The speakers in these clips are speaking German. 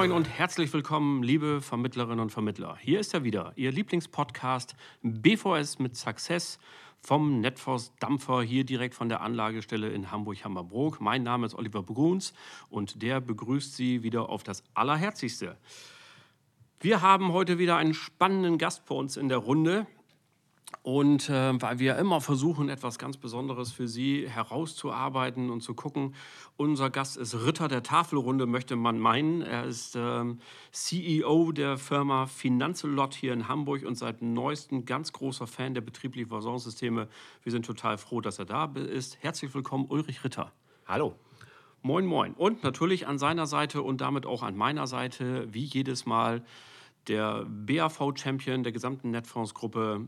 Moin und herzlich willkommen, liebe Vermittlerinnen und Vermittler. Hier ist er wieder, Ihr Lieblingspodcast BVS mit Success vom Netfonds Dampfer, hier direkt von der Anlagestelle in Hamburg-Hammerbrook. Mein Name ist Oliver Bruns und der begrüßt Sie wieder auf das Allerherzigste. Wir haben heute wieder einen spannenden Gast bei uns in der Runde. Und weil wir immer versuchen, etwas ganz Besonderes für Sie herauszuarbeiten und zu gucken, unser Gast ist Ritter der Tafelrunde, möchte man meinen. Er ist CEO der Firma Finanzelot hier in Hamburg und seit neuestem ganz großer Fan der betrieblichen Versorgungssysteme. Wir sind total froh, dass er da ist. Herzlich willkommen, Ulrich Ritter. Hallo. Moin, moin. Und natürlich an seiner Seite und damit auch an meiner Seite, wie jedes Mal, der BAV-Champion der gesamten Netfonds-Gruppe,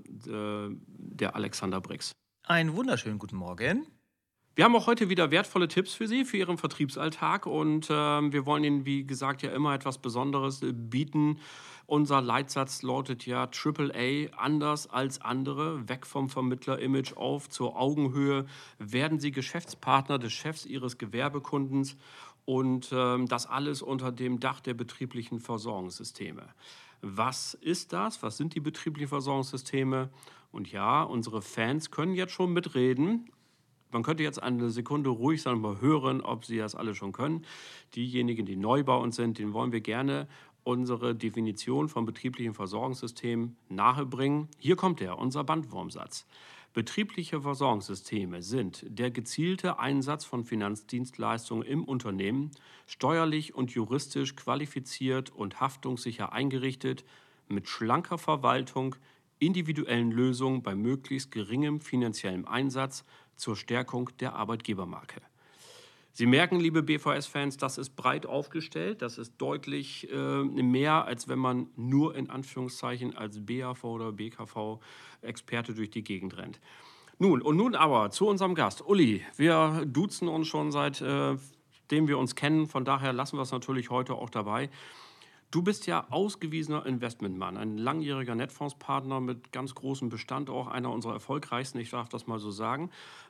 der Alexander Brix. Einen wunderschönen guten Morgen. Wir haben auch heute wieder wertvolle Tipps für Sie, für Ihren Vertriebsalltag und wir wollen Ihnen, wie gesagt, ja immer etwas Besonderes bieten. Unser Leitsatz lautet ja AAA, anders als andere, weg vom Vermittler-Image auf zur Augenhöhe, werden Sie Geschäftspartner des Chefs Ihres Gewerbekundens und das alles unter dem Dach der betrieblichen Versorgungssysteme. Was ist das? Was sind die betrieblichen Versorgungssysteme? Und ja, unsere Fans können jetzt schon mitreden. Man könnte jetzt eine Sekunde ruhig sein und mal hören, ob Sie das alle schon können. Diejenigen, die neu bei uns sind, denen wollen wir gerne unsere Definition von betrieblichen Versorgungssystemen nahebringen. Hier kommt er, unser Bandwurmsatz. Betriebliche Versorgungssysteme sind der gezielte Einsatz von Finanzdienstleistungen im Unternehmen, steuerlich und juristisch qualifiziert und haftungssicher eingerichtet, mit schlanker Verwaltung, individuellen Lösungen bei möglichst geringem finanziellem Einsatz zur Stärkung der Arbeitgebermarke. Sie merken, liebe BVS-Fans, das ist breit aufgestellt, das ist deutlich mehr, als wenn man nur in Anführungszeichen als BAV oder BKV-Experte durch die Gegend rennt. Nun aber zu unserem Gast. Uli, wir duzen uns schon seitdem wir uns kennen, von daher lassen wir es natürlich heute auch dabei. Du bist ja ausgewiesener Investmentmann, ein langjähriger Netfondspartner mit ganz großem Bestand, auch einer unserer erfolgreichsten, ich darf das mal so sagen.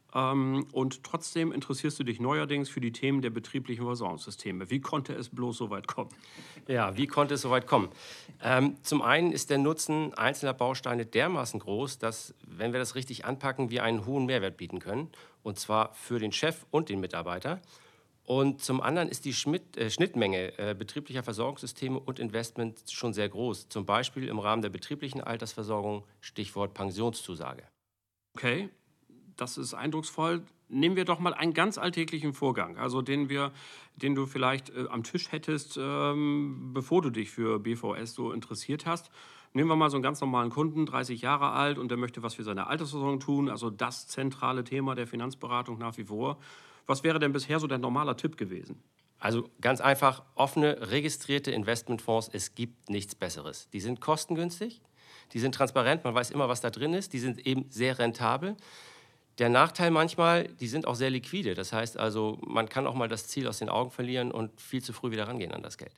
Und trotzdem interessierst du dich neuerdings für die Themen der betrieblichen Versorgungssysteme. Wie konnte es bloß so weit kommen? Ja, wie konnte es so weit kommen? Zum einen ist der Nutzen einzelner Bausteine dermaßen groß, dass, wenn wir das richtig anpacken, wir einen hohen Mehrwert bieten können. Und zwar für den Chef und den Mitarbeiter. Und zum anderen ist die Schnittmenge betrieblicher Versorgungssysteme und Investments schon sehr groß. Zum Beispiel im Rahmen der betrieblichen Altersversorgung, Stichwort Pensionszusage. Okay, das ist eindrucksvoll. Nehmen wir doch mal einen ganz alltäglichen Vorgang, also den du vielleicht am Tisch hättest, bevor du dich für BVS so interessiert hast. Nehmen wir mal so einen ganz normalen Kunden, 30 Jahre alt, und der möchte was für seine Altersversorgung tun, also das zentrale Thema der Finanzberatung nach wie vor. Was wäre denn bisher so der normale Tipp gewesen? Also ganz einfach, offene, registrierte Investmentfonds, es gibt nichts Besseres. Die sind kostengünstig, die sind transparent, man weiß immer, was da drin ist, die sind eben sehr rentabel. Der Nachteil manchmal, die sind auch sehr liquide. Das heißt also, man kann auch mal das Ziel aus den Augen verlieren und viel zu früh wieder rangehen an das Geld.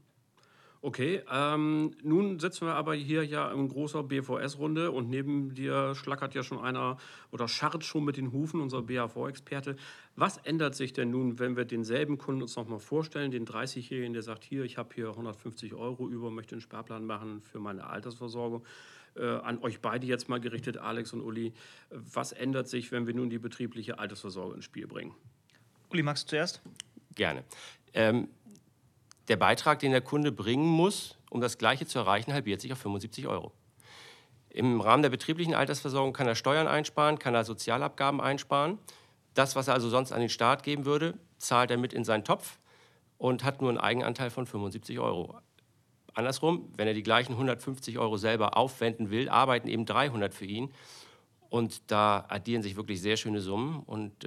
Okay, nun sitzen wir aber hier ja in großer BVS-Runde und neben dir schlackert ja schon einer oder scharrt schon mit den Hufen, unser BAV-Experte. Was ändert sich denn nun, wenn wir denselben Kunden uns nochmal vorstellen, den 30-Jährigen, der sagt, hier, ich habe hier 150 Euro über, möchte einen Sparplan machen für meine Altersversorgung. An euch beide jetzt mal gerichtet, Alex und Uli. Was ändert sich, wenn wir nun die betriebliche Altersversorgung ins Spiel bringen? Uli, magst du zuerst? Gerne. Der Beitrag, den der Kunde bringen muss, um das Gleiche zu erreichen, halbiert sich auf 75 Euro. Im Rahmen der betrieblichen Altersversorgung kann er Steuern einsparen, kann er Sozialabgaben einsparen. Das, was er also sonst an den Staat geben würde, zahlt er mit in seinen Topf und hat nur einen Eigenanteil von 75 Euro. Andersrum, wenn er die gleichen 150 Euro selber aufwenden will, arbeiten eben 300 für ihn. Und da addieren sich wirklich sehr schöne Summen und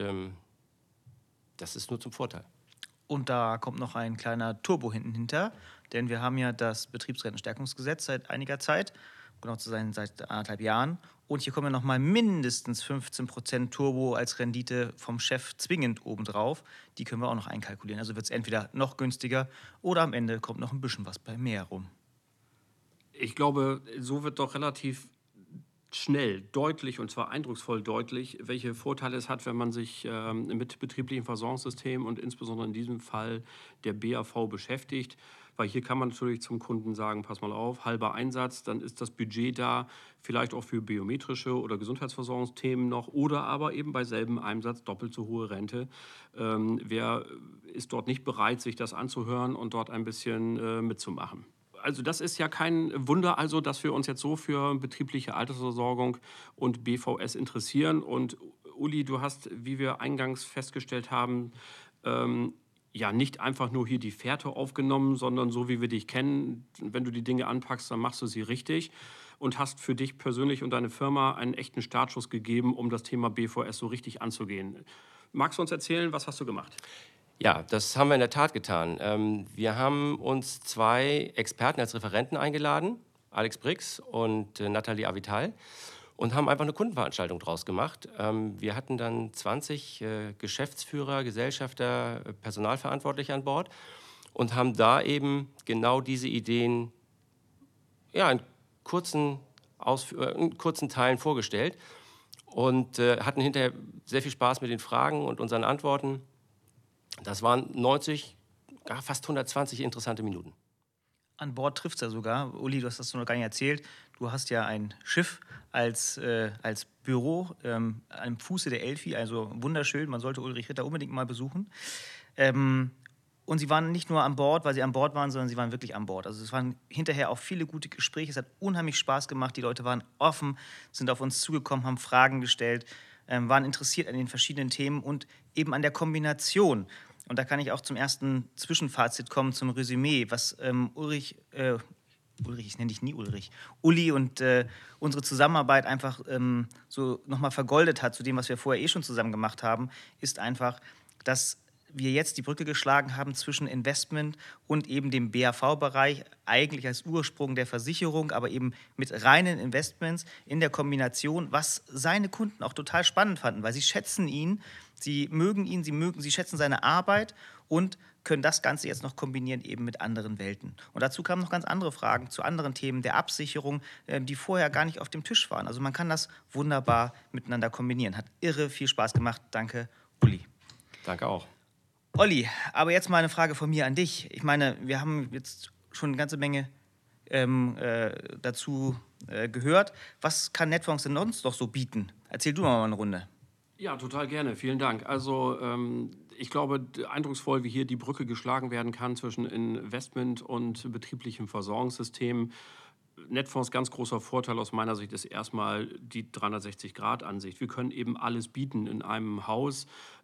das ist nur zum Vorteil. Und da kommt noch ein kleiner Turbo hinter, denn wir haben ja das Betriebsrentenstärkungsgesetz seit einiger Zeit, um genau zu sein, seit 1,5 Jahren. Und hier kommen ja nochmal mindestens 15% Turbo als Rendite vom Chef zwingend obendrauf. Die können wir auch noch einkalkulieren. Also wird es entweder noch günstiger oder am Ende kommt noch ein bisschen was bei mehr rum. Ich glaube, so wird doch relativ schnell, deutlich und zwar eindrucksvoll deutlich, welche Vorteile es hat, wenn man sich mit betrieblichen Versorgungssystemen und insbesondere in diesem Fall der BAV beschäftigt. Weil hier kann man natürlich zum Kunden sagen, pass mal auf, halber Einsatz, dann ist das Budget da, vielleicht auch für biometrische oder Gesundheitsversorgungsthemen noch oder aber eben bei selben Einsatz doppelt so hohe Rente. Wer ist dort nicht bereit, sich das anzuhören und dort ein bisschen mitzumachen? Also das ist ja kein Wunder, also dass wir uns jetzt so für betriebliche Altersversorgung und BVS interessieren. Und Uli, du hast, wie wir eingangs festgestellt haben, ähm, ja nicht einfach nur hier die Fährte aufgenommen, sondern so wie wir dich kennen, wenn du die Dinge anpackst, dann machst du sie richtig und hast für dich persönlich und deine Firma einen echten Startschuss gegeben, um das Thema BVS so richtig anzugehen. Magst du uns erzählen, was hast du gemacht? Ja, das haben wir in der Tat getan. Wir haben uns 2 Experten als Referenten eingeladen, Alex Brix und Nathalie Avital, und haben einfach eine Kundenveranstaltung draus gemacht. Wir hatten dann 20 Geschäftsführer, Gesellschafter, Personalverantwortliche an Bord und haben da eben genau diese Ideen ja, in kurzen Teilen vorgestellt und hatten hinterher sehr viel Spaß mit den Fragen und unseren Antworten. Das waren 90, fast 120 interessante Minuten. An Bord trifft es ja sogar. Uli, du hast das noch gar nicht erzählt. Du hast ja ein Schiff als Büro am Fuße der Elfi, also wunderschön. Man sollte Ulrich Ritter unbedingt mal besuchen. Und sie waren nicht nur an Bord, weil sie an Bord waren, sondern sie waren wirklich an Bord. Also es waren hinterher auch viele gute Gespräche. Es hat unheimlich Spaß gemacht. Die Leute waren offen, sind auf uns zugekommen, haben Fragen gestellt, waren interessiert an den verschiedenen Themen und eben an der Kombination. Und da kann ich auch zum ersten Zwischenfazit kommen, zum Resümee, was Ulrich, ich nenne dich nie Ulrich, Uli und unsere Zusammenarbeit einfach so nochmal vergoldet hat zu dem, was wir vorher schon zusammen gemacht haben, ist einfach, dass wir jetzt die Brücke geschlagen haben zwischen Investment und eben dem BAV-Bereich, eigentlich als Ursprung der Versicherung, aber eben mit reinen Investments in der Kombination, was seine Kunden auch total spannend fanden, weil sie schätzen ihn, sie mögen ihn, sie schätzen seine Arbeit und können das Ganze jetzt noch kombinieren eben mit anderen Welten. Und dazu kamen noch ganz andere Fragen zu anderen Themen der Absicherung, die vorher gar nicht auf dem Tisch waren. Also man kann das wunderbar miteinander kombinieren. Hat irre viel Spaß gemacht. Danke, Uli. Danke auch. Olli, aber jetzt mal eine Frage von mir an dich. Ich meine, wir haben jetzt schon eine ganze Menge dazu gehört. Was kann Netfonds denn sonst noch so bieten? Erzähl du mal eine Runde. Ja, total gerne. Vielen Dank. Also ich glaube, eindrucksvoll, wie hier die Brücke geschlagen werden kann zwischen Investment und betrieblichem Versorgungssystem. Netfonds ganz großer Vorteil aus meiner Sicht ist erstmal die 360-Grad-Ansicht. Wir können eben alles bieten in einem Haus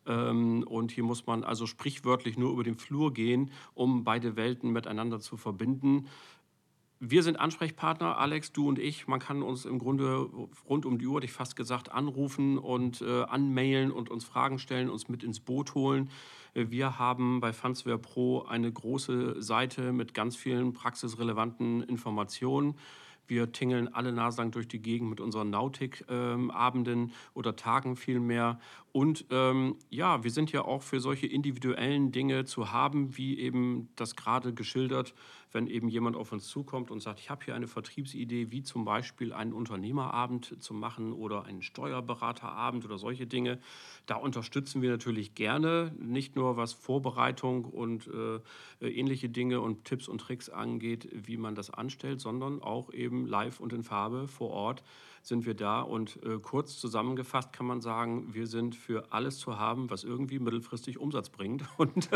und hier muss man also sprichwörtlich nur über den Flur gehen, um beide Welten miteinander zu verbinden. Wir sind Ansprechpartner, Alex, du und ich. Man kann uns im Grunde rund um die Uhr, hätte ich fast gesagt, anrufen und anmailen und uns Fragen stellen, uns mit ins Boot holen. Wir haben bei Fansware Pro eine große Seite mit ganz vielen praxisrelevanten Informationen. Wir tingeln alle naslang durch die Gegend mit unseren Nautik-Abenden oder Tagen vielmehr. Und ja, wir sind ja auch für solche individuellen Dinge zu haben, wie eben das gerade geschildert, wenn eben jemand auf uns zukommt und sagt, ich habe hier eine Vertriebsidee, wie zum Beispiel einen Unternehmerabend zu machen oder einen Steuerberaterabend oder solche Dinge. Da unterstützen wir natürlich gerne, nicht nur was Vorbereitung und ähnliche Dinge und Tipps und Tricks angeht, wie man das anstellt, sondern auch eben live und in Farbe vor Ort sind wir da. Und kurz zusammengefasst kann man sagen, wir sind für alles zu haben, was irgendwie mittelfristig Umsatz bringt. Und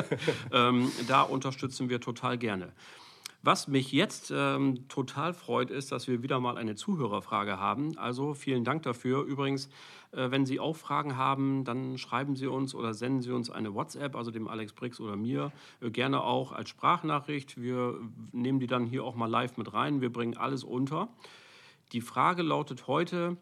da unterstützen wir total gerne. Was mich jetzt total freut, ist, dass wir wieder mal eine Zuhörerfrage haben. Also vielen Dank dafür. Übrigens, wenn Sie auch Fragen haben, dann schreiben Sie uns oder senden Sie uns eine WhatsApp, also dem Alex Brix oder mir, gerne auch als Sprachnachricht. Wir nehmen die dann hier auch mal live mit rein. Wir bringen alles unter. Die Frage lautet heute,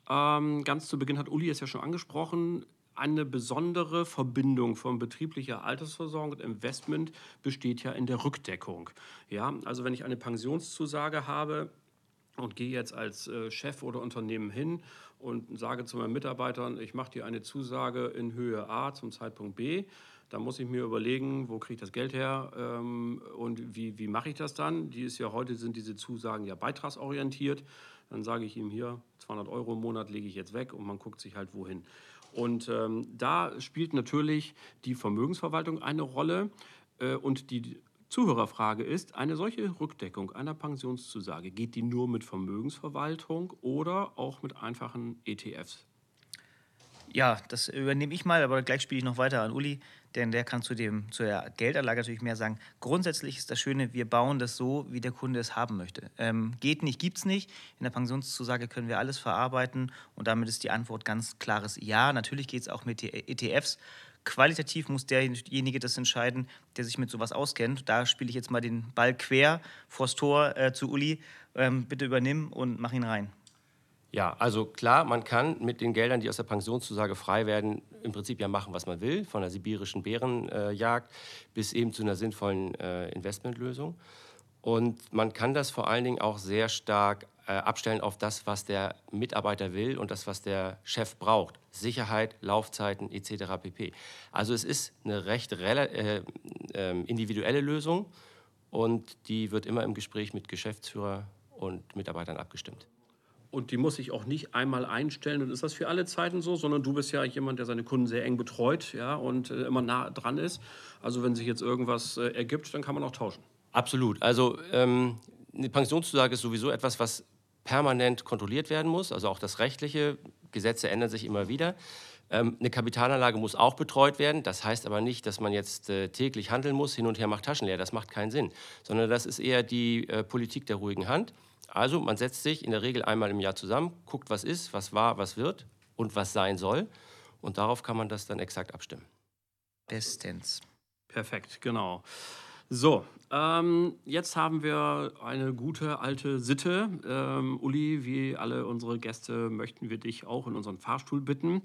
ganz zu Beginn hat Uli es ja schon angesprochen, eine besondere Verbindung von betrieblicher Altersversorgung und Investment besteht ja in der Rückdeckung. Ja, also wenn ich eine Pensionszusage habe und gehe jetzt als Chef oder Unternehmen hin und sage zu meinen Mitarbeitern, ich mache dir eine Zusage in Höhe A zum Zeitpunkt B, dann muss ich mir überlegen, wo kriege ich das Geld her und wie mache ich das dann? Heute sind diese Zusagen ja beitragsorientiert. Dann sage ich ihm hier, 200 Euro im Monat lege ich jetzt weg und man guckt sich halt wohin. Und da spielt natürlich die Vermögensverwaltung eine Rolle. Und die Zuhörerfrage ist, eine solche Rückdeckung einer Pensionszusage, geht die nur mit Vermögensverwaltung oder auch mit einfachen ETFs? Ja, das übernehme ich mal, aber gleich spiele ich noch weiter an Uli, denn der kann zu der Geldanlage natürlich mehr sagen. Grundsätzlich ist das Schöne, wir bauen das so, wie der Kunde es haben möchte. Geht nicht, gibt's nicht. In der Pensionszusage können wir alles verarbeiten und damit ist die Antwort ganz klares Ja. Natürlich geht es auch mit ETFs. Qualitativ muss derjenige das entscheiden, der sich mit sowas auskennt. Da spiele ich jetzt mal den Ball quer vors Tor zu Uli. Bitte übernimm und mach ihn rein. Ja, also klar, man kann mit den Geldern, die aus der Pensionszusage frei werden, im Prinzip ja machen, was man will, von der sibirischen Bärenjagd bis eben zu einer sinnvollen Investmentlösung. Und man kann das vor allen Dingen auch sehr stark abstellen auf das, was der Mitarbeiter will und das, was der Chef braucht. Sicherheit, Laufzeiten etc. pp. Also es ist eine recht individuelle Lösung und die wird immer im Gespräch mit Geschäftsführer und Mitarbeitern abgestimmt. Und die muss ich auch nicht einmal einstellen und ist das für alle Zeiten so, sondern du bist ja jemand, der seine Kunden sehr eng betreut, ja, und immer nah dran ist. Also wenn sich jetzt irgendwas ergibt, dann kann man auch tauschen. Absolut. Also eine Pensionszusage ist sowieso etwas, was permanent kontrolliert werden muss. Also auch das Rechtliche, Gesetze ändern sich immer wieder. Eine Kapitalanlage muss auch betreut werden. Das heißt aber nicht, dass man jetzt täglich handeln muss, hin und her macht Taschen leer. Das macht keinen Sinn. Sondern das ist eher die Politik der ruhigen Hand. Also man setzt sich in der Regel einmal im Jahr zusammen, guckt, was ist, was war, was wird und was sein soll. Und darauf kann man das dann exakt abstimmen. Bestens. Perfekt, genau. So, jetzt haben wir eine gute alte Sitte. Uli, wie alle unsere Gäste möchten wir dich auch in unseren Fahrstuhl bitten.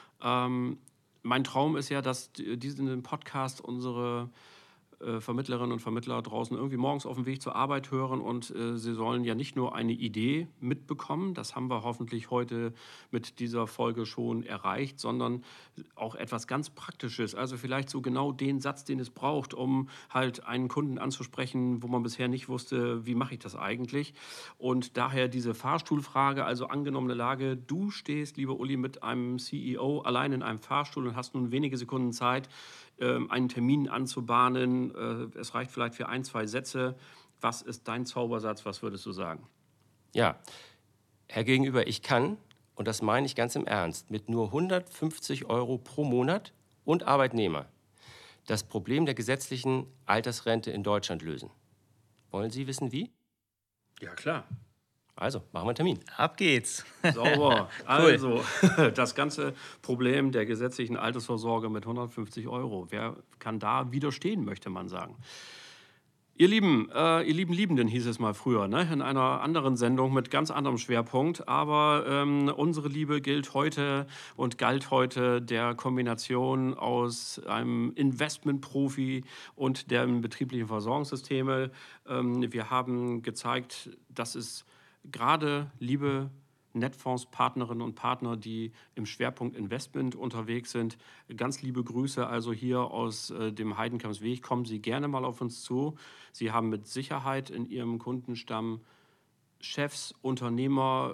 Mein Traum ist ja, dass diesen Podcast unsere Vermittlerinnen und Vermittler draußen irgendwie morgens auf dem Weg zur Arbeit hören und sie sollen ja nicht nur eine Idee mitbekommen, das haben wir hoffentlich heute mit dieser Folge schon erreicht, sondern auch etwas ganz Praktisches, also vielleicht so genau den Satz, den es braucht, um halt einen Kunden anzusprechen, wo man bisher nicht wusste, wie mache ich das eigentlich, und daher diese Fahrstuhlfrage, also angenommene Lage, du stehst, lieber Uli, mit einem CEO allein in einem Fahrstuhl und hast nun wenige Sekunden Zeit, einen Termin anzubahnen. Es reicht vielleicht für 1, 2 Sätze. Was ist dein Zaubersatz? Was würdest du sagen? Ja, Herr Gegenüber, ich kann, und das meine ich ganz im Ernst, mit nur 150 Euro pro Monat und Arbeitnehmer das Problem der gesetzlichen Altersrente in Deutschland lösen. Wollen Sie wissen, wie? Ja, klar. Also, machen wir einen Termin. Ab geht's. Sauber. Also, das ganze Problem der gesetzlichen Altersvorsorge mit 150 Euro. Wer kann da widerstehen, möchte man sagen. Ihr lieben Liebenden hieß es mal früher, ne? In einer anderen Sendung mit ganz anderem Schwerpunkt. Aber unsere Liebe gilt heute und galt heute der Kombination aus einem Investmentprofi und dem betrieblichen Versorgungssysteme. Wir haben gezeigt, dass es gerade liebe Netfonds-Partnerinnen und Partner, die im Schwerpunkt Investment unterwegs sind. Ganz liebe Grüße also hier aus dem Heidenkampsweg. Kommen Sie gerne mal auf uns zu. Sie haben mit Sicherheit in Ihrem Kundenstamm Chefs, Unternehmer,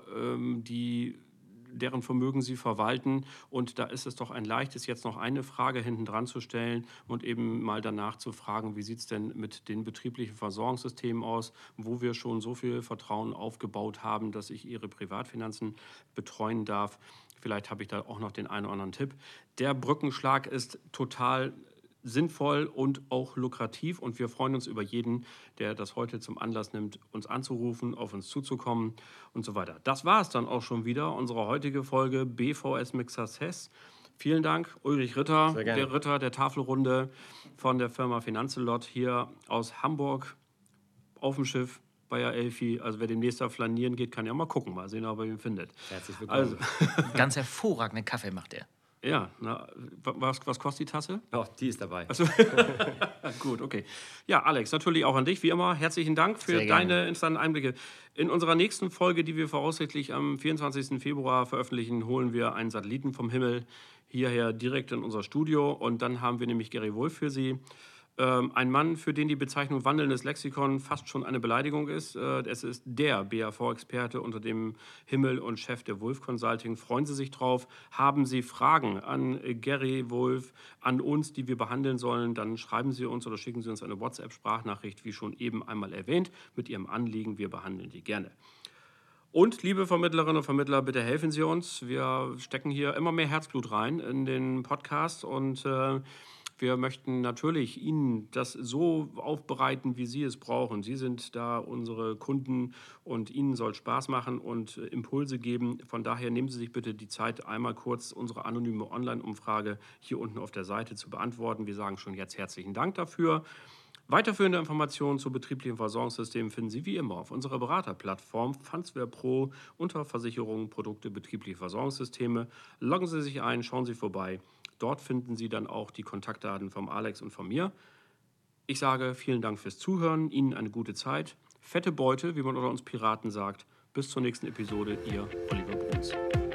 deren Vermögen sie verwalten. Und da ist es doch ein leichtes, jetzt noch eine Frage hinten dran zu stellen und eben mal danach zu fragen, wie sieht es denn mit den betrieblichen Versorgungssystemen aus, wo wir schon so viel Vertrauen aufgebaut haben, dass ich Ihre Privatfinanzen betreuen darf. Vielleicht habe ich da auch noch den einen oder anderen Tipp. Der Brückenschlag ist total sinnvoll und auch lukrativ und wir freuen uns über jeden, der das heute zum Anlass nimmt, uns anzurufen, auf uns zuzukommen und so weiter. Das war es dann auch schon wieder, unsere heutige Folge BVS mit Success. Vielen Dank, Ulrich Ritter, der Ritter der Tafelrunde von der Firma Finanzelot hier aus Hamburg auf dem Schiff. Bayer Elfi, also wer demnächst da flanieren geht, kann ja mal gucken, mal sehen, ob er ihn findet. Herzlich willkommen. Also, ganz hervorragenden Kaffee macht er. Ja, na, was kostet die Tasse? Oh, die ist dabei. Also, gut, okay. Ja, Alex, natürlich auch an dich, wie immer. Herzlichen Dank für deine interessanten Einblicke. In unserer nächsten Folge, die wir voraussichtlich am 24. Februar veröffentlichen, holen wir einen Satelliten vom Himmel hierher direkt in unser Studio. Und dann haben wir nämlich Gary Wolf für Sie. Ein Mann, für den die Bezeichnung wandelndes Lexikon fast schon eine Beleidigung ist. Es ist der BAV-Experte unter dem Himmel und Chef der Wulff Consulting. Freuen Sie sich drauf. Haben Sie Fragen an Gary Wulff, an uns, die wir behandeln sollen, dann schreiben Sie uns oder schicken Sie uns eine WhatsApp-Sprachnachricht, wie schon eben einmal erwähnt, mit Ihrem Anliegen. Wir behandeln die gerne. Und liebe Vermittlerinnen und Vermittler, bitte helfen Sie uns. Wir stecken hier immer mehr Herzblut rein in den Podcast und wir möchten natürlich Ihnen das so aufbereiten, wie Sie es brauchen. Sie sind da unsere Kunden und Ihnen soll Spaß machen und Impulse geben. Von daher nehmen Sie sich bitte die Zeit, einmal kurz unsere anonyme Online-Umfrage hier unten auf der Seite zu beantworten. Wir sagen schon jetzt herzlichen Dank dafür. Weiterführende Informationen zu betrieblichen Versorgungssystemen finden Sie wie immer auf unserer Beraterplattform Pfandsware Pro unter Versicherungen, Produkte, betriebliche Versorgungssysteme. Loggen Sie sich ein, schauen Sie vorbei. Dort finden Sie dann auch die Kontaktdaten vom Alex und von mir. Ich sage vielen Dank fürs Zuhören, Ihnen eine gute Zeit. Fette Beute, wie man unter uns Piraten sagt. Bis zur nächsten Episode, Ihr Oliver Bruns.